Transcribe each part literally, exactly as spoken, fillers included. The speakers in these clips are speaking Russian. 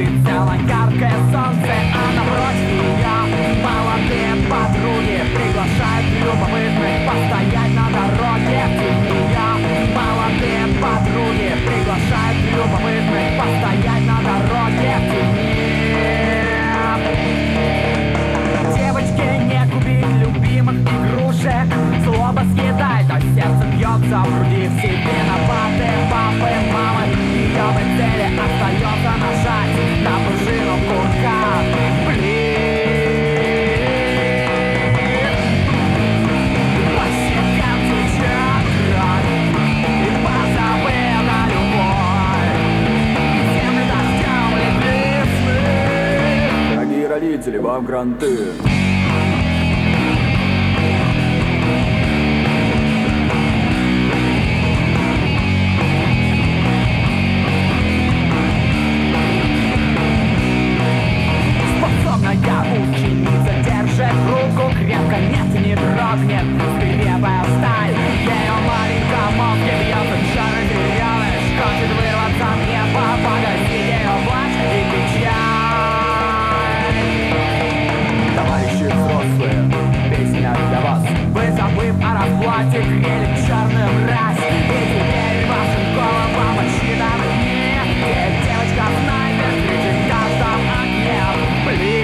Прицела яркое солнце, а напротив меня молодые подруги приглашают любопытных постоять на дороге. Меня молодые подруги приглашают любопытных постоять на дороге. Девочки, не купить любимых игрушек, злоба съедает, а сердце бьется в груди. В себе виноваты папы, мамы, ее в цели остается нажать на пружину курка. Блин, по щекам течет кровь, и позабыла любовь. Землю дождем легли сны. Дорогие родители, вам гранты. Ученица держит руку крепко, нет, не дрогнет свирепая сталь. Ее маленьком мозге бьется шары деревянный, хочет вырваться в небо, погасить ее плач и печаль. Товарищи взрослые, песня для вас. Вы, забыв о расплате, грели черную мразь, и теперь вашим головам отсчитаны дни. Где девочка-снайпер кричит в каждом окне. Блин,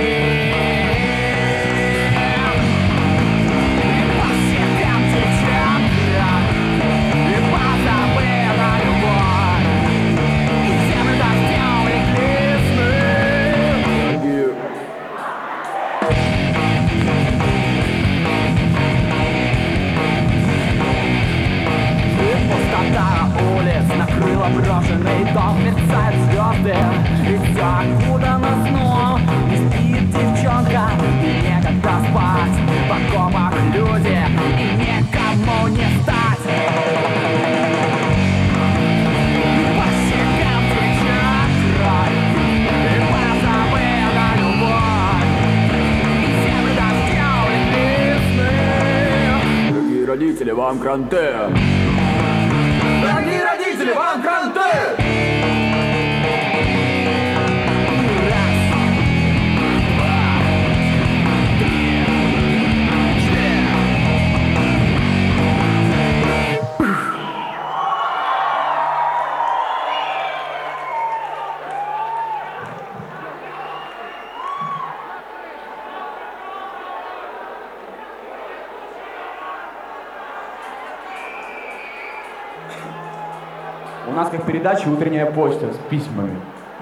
накрыла брошенный дом, мерцают звезды, и все окутано сном. Не спит девчонка, и некогда спать. В окопах люди, и никому не стать. По щекам течет кровь, и позабыла любовь. Землю дождем легли сны. Дорогие родители, вам гранты. Дорогие родители, вам гранты! У нас как передача «Утренняя почта» с письмами.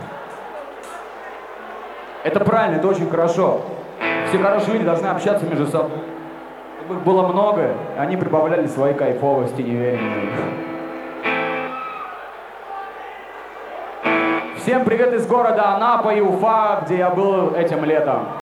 Это правильно, это очень хорошо. Все хорошие люди должны общаться между собой. Чтобы их было много, они прибавляли свои кайфовости неверенные. Всем привет из города Анапа и Уфа, где я был этим летом.